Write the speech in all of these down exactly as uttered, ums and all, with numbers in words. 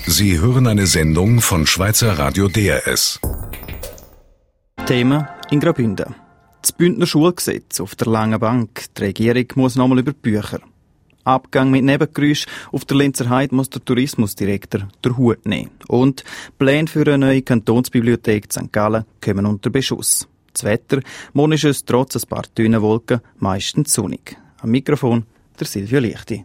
Sie hören eine Sendung von Schweizer Radio D R S. Thema in Graubünden. Das Bündner Schulgesetz auf der langen Bank. Die Regierung muss nochmal über die Bücher. Abgang mit Nebengeräusch. Auf der Lenzer Heide muss der Tourismusdirektor den Hut nehmen. Und Pläne für eine neue Kantonsbibliothek in Sankt Gallen kommen unter Beschuss. Das Wetter, morgen ist es trotz ein paar dünnen Wolken meistens sonnig. Am Mikrofon der Silvio Lichti.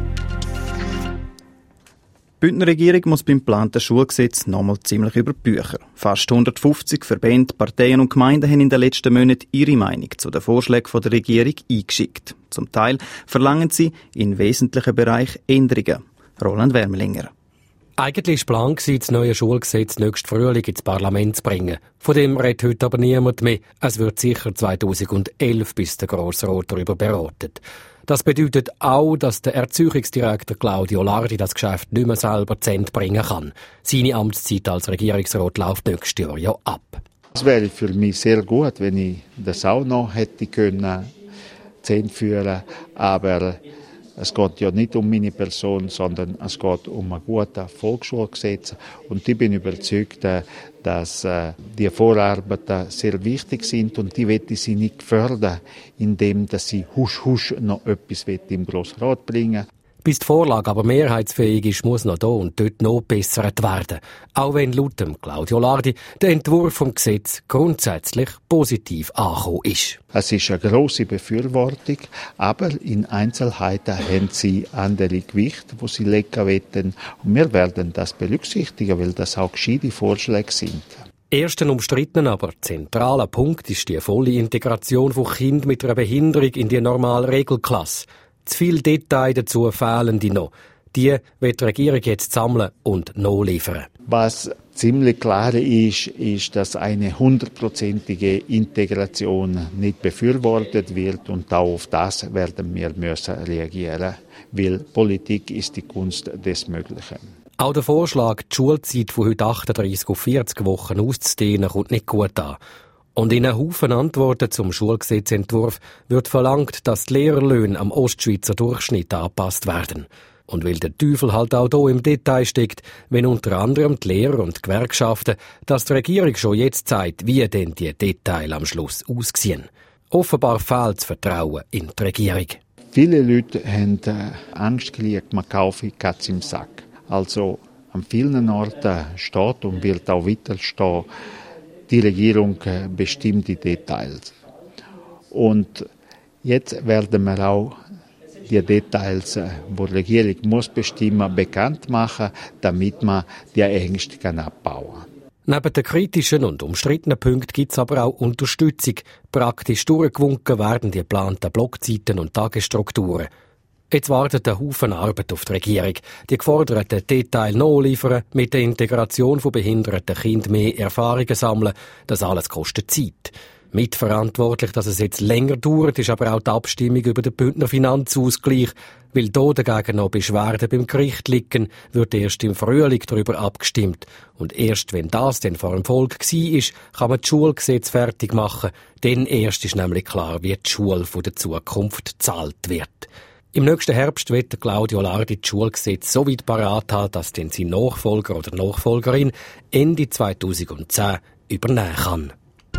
Die Bündner Regierung muss beim geplanten Schulgesetz nochmal ziemlich über die Bücher. Fast hundertfünfzig Verbände, Parteien und Gemeinden haben in den letzten Monaten ihre Meinung zu den Vorschlägen der Regierung eingeschickt. Zum Teil verlangen sie in wesentlichen Bereichen Änderungen. Roland Wermelinger. Eigentlich war Plan, das neue Schulgesetz nächsten Frühling ins Parlament zu bringen. Von dem redet heute aber niemand mehr. Es wird sicher zweitausendelf, bis der Grossrat darüber beratet. Das bedeutet auch, dass der Erziehungsdirektor Claudio Lardi das Geschäft nicht mehr selber zu Ende bringen kann. Seine Amtszeit als Regierungsrat läuft nächstes Jahr ja ab. Es wäre für mich sehr gut, wenn ich das auch noch hätte können, zu Ende führen. Aber es geht ja nicht um meine Person, sondern es geht um ein gutes Volksschulgesetz. Und ich bin überzeugt, dass äh, die Vorarbeiten sehr wichtig sind und die möchte sie nicht fördern, indem dass sie husch husch noch etwas im Grossrat bringen. Bis die Vorlage aber mehrheitsfähig ist, muss noch da und dort noch bessert werden. Auch wenn laut dem Claudio Lardi der Entwurf vom Gesetz grundsätzlich positiv angekommen ist. Es ist eine grosse Befürwortung, aber in Einzelheiten haben sie andere Gewichte, die sie legen wollen. Und wir werden das berücksichtigen, weil das auch gescheite Vorschläge sind. Ersten umstrittenen, aber zentraler Punkt ist die volle Integration von Kindern mit einer Behinderung in die normale Regelklasse. Zu viele Details dazu fehlen die noch. Die wird die Regierung jetzt sammeln und noch liefern. Was ziemlich klar ist, ist, dass eine hundertprozentige Integration nicht befürwortet wird und auch auf das werden wir müssen reagieren, weil Politik ist die Kunst des Möglichen. Auch der Vorschlag, die Schulzeit von heute achtunddreissig auf vierzig Wochen auszudehnen, kommt nicht gut an. Und in einem Haufen Antworten zum Schulgesetzentwurf wird verlangt, dass die Lehrerlöhne am Ostschweizer Durchschnitt angepasst werden. Und weil der Teufel halt auch hier im Detail steckt, wenn unter anderem die Lehrer und die Gewerkschaften, dass die Regierung schon jetzt zeigt, wie denn die Details am Schluss aussehen. Offenbar fehlt das Vertrauen in die Regierung. Viele Leute haben Angst gekriegt, man kaufe Katz im Sack. Also an vielen Orten steht und wird auch weiter stehen, die Regierung bestimmt die Details. Und jetzt werden wir auch die Details, die die Regierung muss bestimmen, bekannt machen, damit man die Ängste abbauen kann. Neben den kritischen und umstrittenen Punkten gibt es aber auch Unterstützung. Praktisch durchgewunken werden die geplanten Blockzeiten und Tagesstrukturen. Jetzt wartet ein Haufen Arbeit auf die Regierung. Die geforderten Details nachliefern, mit der Integration von behinderten Kindern mehr Erfahrungen sammeln. Das alles kostet Zeit. Mitverantwortlich, dass es jetzt länger dauert, ist aber auch die Abstimmung über den Bündner Finanzausgleich. Weil hier dagegen noch Beschwerden beim Gericht liegen, wird erst im Frühling darüber abgestimmt. Und erst wenn das dann vor dem Volk war, kann man das Schulgesetz fertig machen. Dann erst ist nämlich klar, wie die Schule von der Zukunft gezahlt wird. Im nächsten Herbst wird Claudio Lardi das Schulgesetz so weit parat haben, dass dann sein Nachfolger oder Nachfolgerin Ende zweitausendzehn übernehmen kann.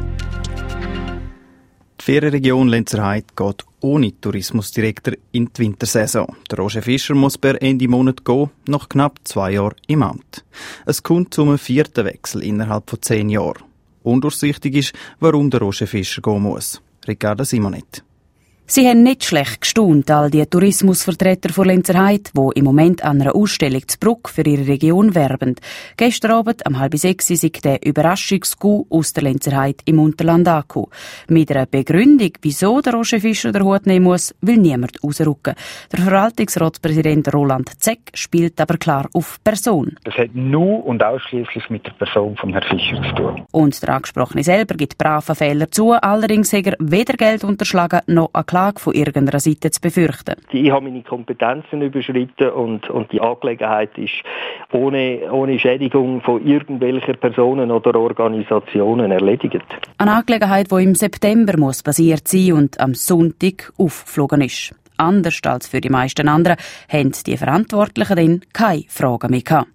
Die Ferienregion Lenzer Heide geht ohne Tourismusdirektor in die Wintersaison. Der Roger Fischer muss per Ende Monat gehen, nach knapp zwei Jahren im Amt. Es kommt zum vierten Wechsel innerhalb von zehn Jahren. Undurchsichtig ist, warum der Roger Fischer gehen muss. Ricarda Simonet. Sie haben nicht schlecht gestaunt, all die Tourismusvertreter von Lenzer Heide, die im Moment an einer Ausstellung zu Bruck für ihre Region werben. Gestern Abend um halb sechs ist der Überraschungskuh aus der Lenzer Heide im Unterland angekommen. Mit einer Begründung, wieso der Roger Fischer den Hut nehmen muss, will niemand rausrücken. Der Verwaltungsratspräsident Roland Zeck spielt aber klar auf Person. Das hat nur und ausschließlich mit der Person von Herrn Fischer zu tun. Und der Angesprochene selber gibt brave Fehler zu, allerdings hat er weder Geld unterschlagen noch eine Klage von irgendeiner Seite zu befürchten. Ich habe meine Kompetenzen überschritten und, und die Angelegenheit ist ohne, ohne Schädigung von irgendwelchen Personen oder Organisationen erledigt. Eine Angelegenheit, die im September muss passiert sein und am Sonntag aufgeflogen ist. Anders als für die meisten anderen haben die Verantwortlichen dann keine Fragen mehr gehabt. Ja,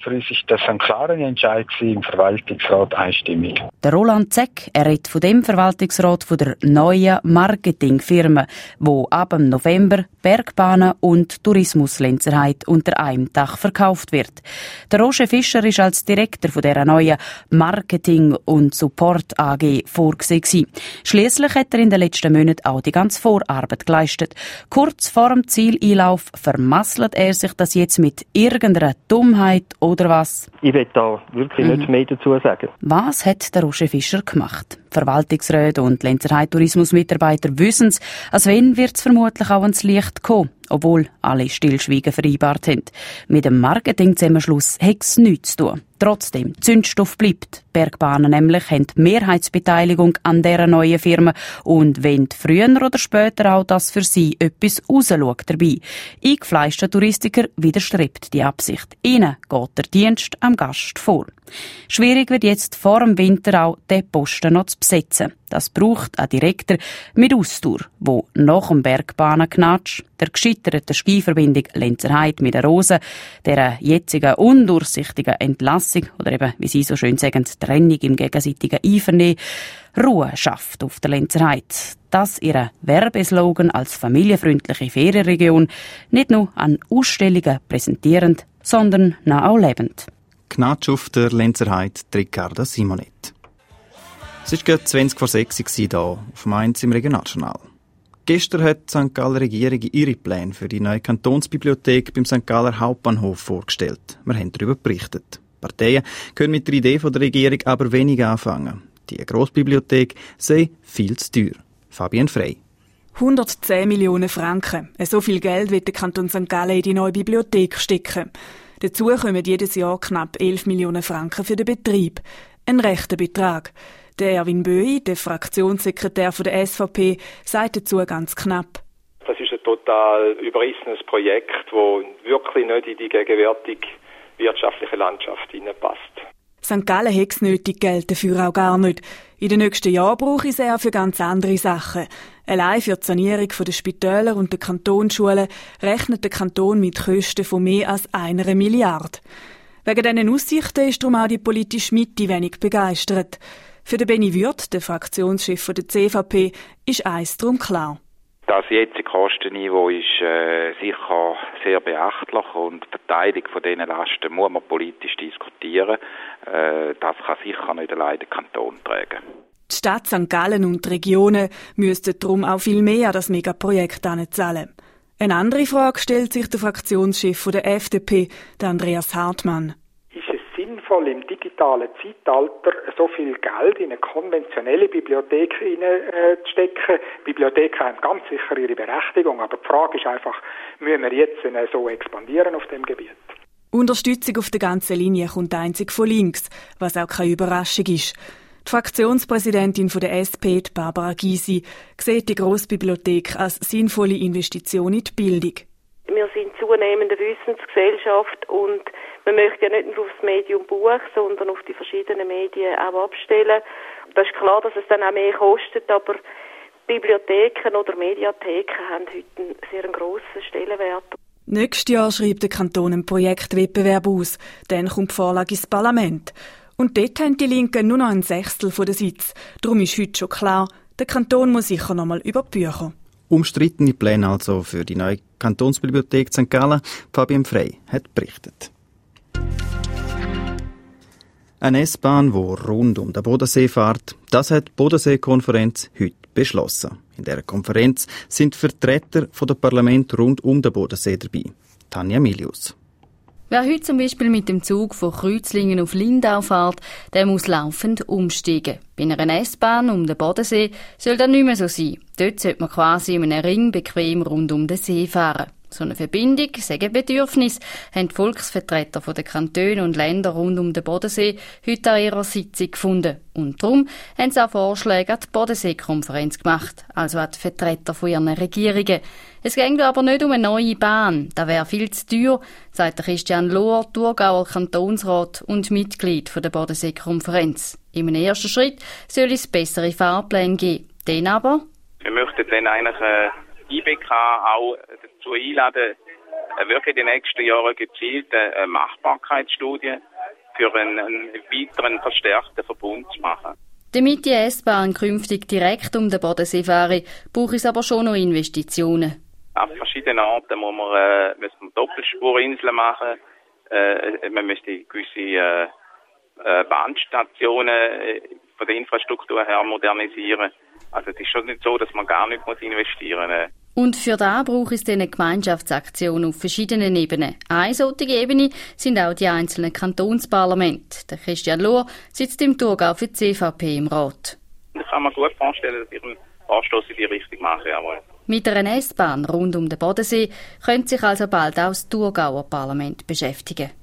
Für uns ist das ein klarer Entscheid im Verwaltungsrat einstimmig. Der Roland Zeck, er redet von dem Verwaltungsrat von der neuen Marketingfirma, wo ab dem November Bergbahnen und Tourismus Lenzerheide unter einem Dach verkauft wird. Der Roger Fischer ist als Direktor von dieser neuen Marketing- und Support A G vorgesehen. Schliesslich hat er in den letzten Monaten auch die ganze Vorarbeit geleistet. Kurz vor dem Zieleinlauf vermasselt er sich das jetzt mit irgendeiner Dummheit oder was? Ich will da wirklich mhm. nicht mehr dazu sagen. Was hat der Roger Fischer gemacht? Verwaltungsräte und Lenzerheide Tourismusmitarbeiter wissen es, als wenn wird es vermutlich auch ans Licht kommen, obwohl alle Stillschweigen vereinbart haben. Mit dem Marketingzusammenschluss hat es nichts zu tun. Trotzdem, Zündstoff bleibt. Bergbahnen nämlich haben die Mehrheitsbeteiligung an dieser neuen Firma und wenn früher oder später auch das für sie etwas rausschaut dabei. Eingefleischter Touristiker widerstrebt die Absicht. Ihnen geht der Dienst am Gast vor. Schwierig wird jetzt vor dem Winter auch, den Posten noch zu besetzen. Das braucht ein Direktor mit Ausdauer, wo nach dem Bergbahnengnatsch, der gescheiterten Skiverbindung Lenzerheide mit der Rose, der jetzigen undurchsichtigen Entlassung oder eben, wie Sie so schön sagen, Trennung im gegenseitigen Einvernehmen, Ruhe schafft auf der Lenzerheide. Dass ihre Werbeslogan als familienfreundliche Ferienregion nicht nur an Ausstellungen präsentierend, sondern auch lebend. Gnatsch auf der Lenzerheide, Ricarda Simonet. Es war gerade zwanzig vor sechs hier auf Mainz im Regionaljournal. Gestern hat die Sankt Galler Regierung ihre Pläne für die neue Kantonsbibliothek beim Sankt Galler Hauptbahnhof vorgestellt. Wir haben darüber berichtet. Parteien können mit der Idee der Regierung aber wenig anfangen. Die Grossbibliothek sei viel zu teuer. Fabienne Frey. hundertzehn Millionen Franken. So viel Geld wird der Kanton Sankt Gallen in die neue Bibliothek stecken. Dazu kommen jedes Jahr knapp elf Millionen Franken für den Betrieb. Ein rechter Betrag. Der Erwin Böhi, der Fraktionssekretär der S V P, sagt dazu ganz knapp. Das ist ein total überrissenes Projekt, das wirklich nicht in die gegenwärtige wirtschaftliche Landschaft hineinpasst. Sankt Gallen hat das nötige Geld dafür auch gar nicht. In den nächsten Jahren brauche ich es auch für ganz andere Sachen. Allein für die Sanierung der Spitäler und der Kantonsschulen rechnet der Kanton mit Kosten von mehr als einer Milliarde. Wegen diesen Aussichten ist darum auch die politische Mitte wenig begeistert. Für den Benny Würth, den Fraktionschef der C V P, ist eins darum klar. Das jetzige Kostenniveau ist äh, sicher sehr beachtlich und die Verteilung von diesen Lasten muss man politisch diskutieren. Äh, das kann sicher nicht allein der Kanton tragen. Die Stadt Sankt Gallen und die Regionen müssten darum auch viel mehr an das Megaprojekt zahlen. Eine andere Frage stellt sich der Fraktionschef der F D P, der Andreas Hartmann. Ist es sinnvoll, im digitalen Zeitalter so viel Geld in eine konventionelle Bibliothek zu stecken? Bibliotheken haben ganz sicher ihre Berechtigung, aber die Frage ist einfach, müssen wir jetzt so expandieren auf dem Gebiet? Unterstützung auf der ganzen Linie kommt einzig von links, was auch keine Überraschung ist. Die Fraktionspräsidentin der S P, Barbara Gysi, sieht die Grossbibliothek als sinnvolle Investition in die Bildung. Wir sind zunehmende Wissensgesellschaft und man möchte ja nicht nur auf das Medium Buch, sondern auf die verschiedenen Medien auch abstellen. Das ist klar, dass es dann auch mehr kostet, aber Bibliotheken oder Mediatheken haben heute einen sehr grossen Stellenwert. Nächstes Jahr schreibt der Kanton einen Projektwettbewerb aus. Dann kommt die Vorlage ins Parlament. Und dort haben die Linken nur noch ein Sechstel von der Sitz. Darum ist heute schon klar, der Kanton muss sicher noch mal über die Bücher. Umstrittene Pläne also für die neue Kantonsbibliothek Sankt Gallen. Fabienne Frey hat berichtet. Eine S-Bahn, die rund um den Bodensee fährt, das hat die Bodensee-Konferenz heute beschlossen. In dieser Konferenz sind Vertreter von der Parlament rund um den Bodensee dabei. Tanja Milius. Wer heute zum Beispiel mit dem Zug von Kreuzlingen auf Lindau fährt, der muss laufend umsteigen. Bei einer S-Bahn um den Bodensee soll das nicht mehr so sein. Dort sollte man quasi in einem Ring bequem rund um den See fahren. So eine Verbindung, sagen Bedürfnis, haben die Volksvertreter der Kantone und Länder rund um den Bodensee heute an ihrer Sitzung gefunden. Und darum haben sie auch Vorschläge an die Bodensee-Konferenz gemacht, also an die Vertreter von ihren Regierungen. Es ging aber nicht um eine neue Bahn, das wäre viel zu teuer, sagt Christian Lohr, Thurgauer Kantonsrat und Mitglied der Bodensee-Konferenz. Im ersten Schritt soll es bessere Fahrpläne geben. Dann aber... Wir möchten dann eigentlich äh, I B K auch dazu einladen, wirklich in den nächsten Jahren gezielt eine Machbarkeitsstudie für einen, einen weiteren verstärkten Verbund zu machen. Damit die S-Bahn künftig direkt um den Bodensee fahre, braucht es aber schon noch Investitionen. Auf verschiedenen Orten muss man, äh, muss man Doppelspurinseln machen. Äh, man müsste gewisse äh, äh, Bahnstationen äh, von der Infrastruktur her modernisieren. Also es ist schon nicht so, dass man gar nicht investieren muss. Und für das braucht es eine Gemeinschaftsaktion auf verschiedenen Ebenen. Eine solche Ebene sind auch die einzelnen Kantonsparlamente. Der Christian Lohr sitzt im Thurgau für die C V P im Rat. Ich kann mir gut vorstellen, dass ich einen Vorstoss in die Richtung mache. Jawohl. Mit einer S-Bahn rund um den Bodensee könnte sich also bald auch das Thurgauer Parlament beschäftigen.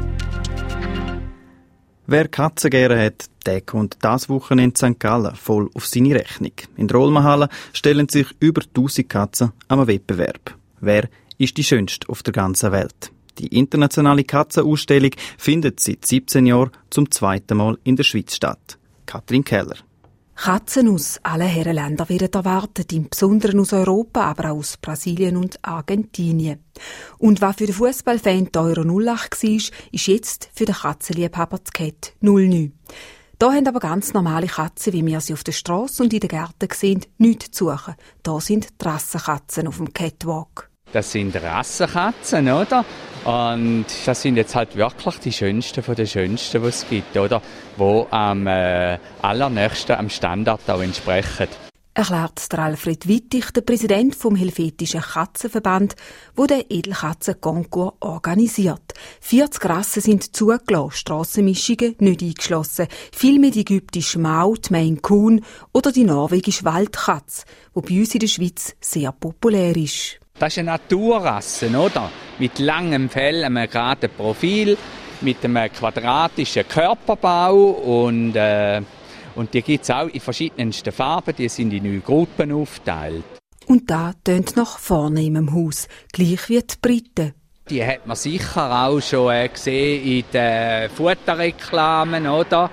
Wer Katzen gerne hat, der kommt das Wochenende in Sankt Gallen voll auf seine Rechnung. In der Olmenhalle stellen sich über tausend Katzen am Wettbewerb. Wer ist die schönste auf der ganzen Welt? Die internationale Katzenausstellung findet seit siebzehn Jahren zum zweiten Mal in der Schweiz statt. Katrin Keller. Katzen aus allen Herrenländern werden erwartet, im Besonderen aus Europa, aber auch aus Brasilien und Argentinien. Und was für den Fußballfan die Euro null acht war, ist jetzt für den Katzenliebhaber das Cat null neun. Da haben aber ganz normale Katzen, wie wir sie auf der Strasse und in den Gärten sehen, nichts zu suchen. Da sind die Rassenkatzen auf dem Catwalk. Das sind Rassenkatzen, oder? Und das sind jetzt halt wirklich die schönsten von den schönsten, die es gibt, oder? Die am äh, allernächsten am Standard auch entsprechen. Erklärt der Alfred Wittig, der Präsident vom Helvetischen Katzenverband, der den Edelkatzen-Konkur organisiert. vierzig Rassen sind zugelassen, Strassenmischungen nicht eingeschlossen. Vielmehr die ägyptische Mau, die Maine Coon oder die norwegische Waldkatze, die bei uns in der Schweiz sehr populär ist. Das ist eine Naturrasse, oder? Mit langem Fell, einem geraden Profil, mit einem quadratischen Körperbau und, äh, und die gibt es auch in verschiedensten Farben, die sind in neun Gruppen aufgeteilt. Und da tönt nach vornehmem Haus, gleich wie die Briten. Die hat man sicher auch schon äh, gesehen in den Futterreklamen, oder?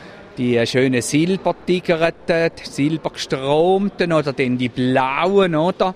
Die schönen silbertigerten, silbergestromten oder dann die blauen, oder?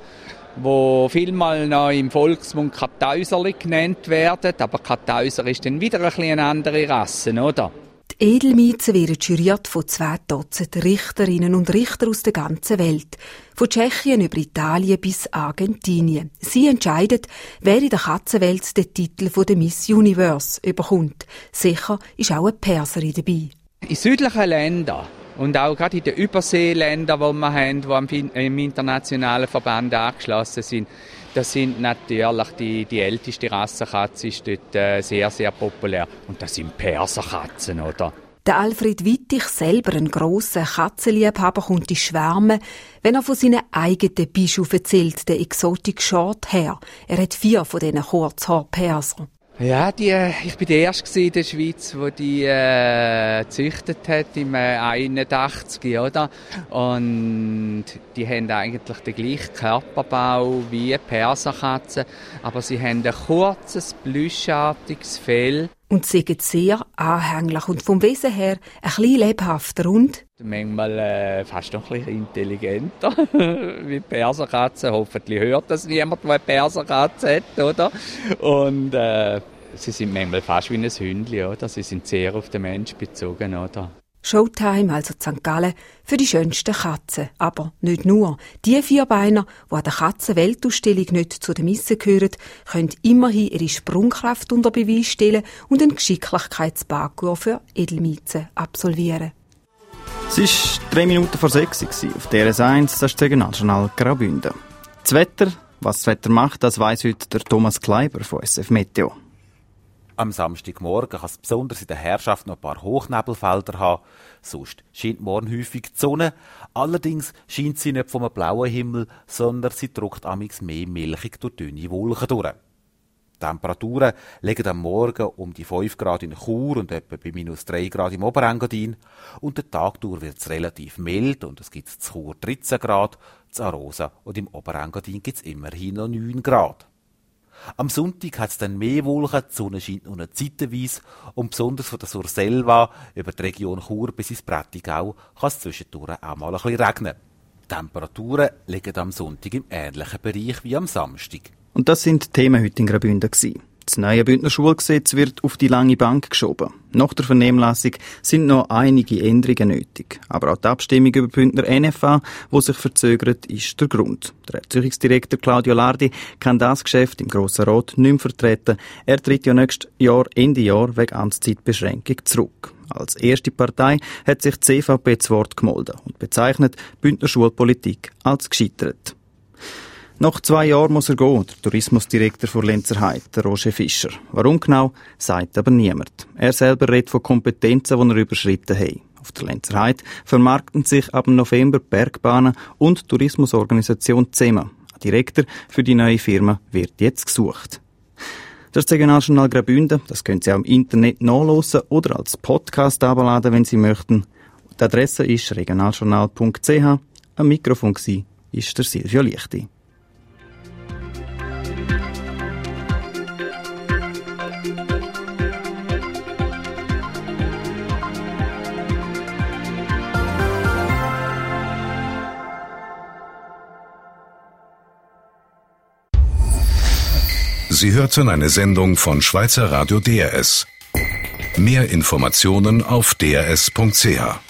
Wo vielmal noch im Volksmund Kartäuserli genannt werden. Aber Kartäuser ist dann wieder ein bisschen eine andere Rasse, oder? Die Edelmieze werden juriert von zwei Dutzend Richterinnen und Richter aus der ganzen Welt. Von Tschechien über Italien bis Argentinien. Sie entscheiden, wer in der Katzenwelt den Titel von der Miss Universe überkommt. Sicher ist auch eine Perserin dabei. In südlichen Ländern und auch gerade in den Überseeländern, die wir haben, die am, im internationalen Verband angeschlossen sind, das sind natürlich die, die älteste Rassenkatze, ist dort äh, sehr, sehr populär. Und das sind Perserkatzen, oder? Der Alfred Wittig, selber ein grosser Katzenliebhaber, kommt in Schwärme, wenn er von seinen eigenen Bischof erzählt, der Exotic Shorthair. Er hat vier von diesen Kurzhaar-Perser. Ja, die, ich war der Erste in der Schweiz, der die äh, gezüchtet hat im äh, einundachtzig, oder? Und die haben eigentlich den gleichen Körperbau wie Perserkatzen, aber sie haben ein kurzes, plüschartiges Fell. Und sie sind sehr anhänglich und vom Wesen her ein bisschen lebhafter und manchmal äh, fast noch ein bisschen intelligenter wie Perserkatzen. Hoffentlich hört das niemand, der eine Perserkatze hat, oder? Und äh, sie sind manchmal fast wie ein Hündchen, oder? Sie sind sehr auf den Mensch bezogen, oder? Showtime, also Sankt Gallen, für die schönsten Katzen. Aber nicht nur. Die Vierbeiner, die an der Katzenweltausstellung nicht zu den Missen gehören, können immerhin ihre Sprungkraft unter Beweis stellen und einen Geschicklichkeitsparcours für Edelmieze absolvieren. Es war drei Minuten vor sechs auf D R S eins, das ist das Regionaljournal Graubünden. Das Wetter, was das Wetter macht, das weiss heute der Thomas Kleiber von S F Meteo. Am Samstagmorgen kann es besonders in der Herrschaft noch ein paar Hochnebelfelder haben. Sonst scheint morgen häufig die Sonne. Allerdings scheint sie nicht vom blauen Himmel, sondern sie drückt amigs mehr milchig durch dünne Wolken durch. Die Temperaturen liegen am Morgen um die fünf Grad in Chur und etwa bei minus drei Grad im Oberengadin. Und der Tag durch wird es relativ mild und es gibt zu Chur dreizehn Grad, zu Arosa und im Oberengadin gibt es immerhin noch neun Grad. Am Sonntag hat es dann mehr Wolken, die Sonne scheint nur noch zeitweise und besonders von der Surselva über die Region Chur bis ins Prättigau kann es zwischendurch auch mal ein bisschen regnen. Die Temperaturen liegen am Sonntag im ähnlichen Bereich wie am Samstag. Und das sind die Themen heute in Graubünden gewesen. Das neue Bündner Schulgesetz wird auf die lange Bank geschoben. Nach der Vernehmlassung sind noch einige Änderungen nötig. Aber auch die Abstimmung über Bündner N F A, die sich verzögert, ist der Grund. Der Erziehungsdirektor Claudio Lardi kann das Geschäft im Grossen Rat nicht mehr vertreten. Er tritt ja nächstes Jahr, Ende Jahr, wegen Amtszeitbeschränkung zurück. Als erste Partei hat sich die C V P zu Wort gemeldet und bezeichnet Bündner Schulpolitik als gescheitert. Nach zwei Jahren muss er gehen, der Tourismusdirektor von Lenzerheide, der Roger Fischer. Warum genau, sagt aber niemand. Er selber redet von Kompetenzen, die er überschritten hat. Auf der Lenzerheide vermarkten sich ab November Bergbahnen und die Tourismusorganisation Zema. Ein Direktor für die neue Firma wird jetzt gesucht. Das ist das Regionaljournal Graubünden. Das können Sie auch im Internet nachlesen oder als Podcast abladen, wenn Sie möchten. Die Adresse ist regionaljournal punkt c h. Am Mikrofon war der Silvio Lichti. Sie hörten eine Sendung von Schweizer Radio D R S. Mehr Informationen auf d r s punkt c h.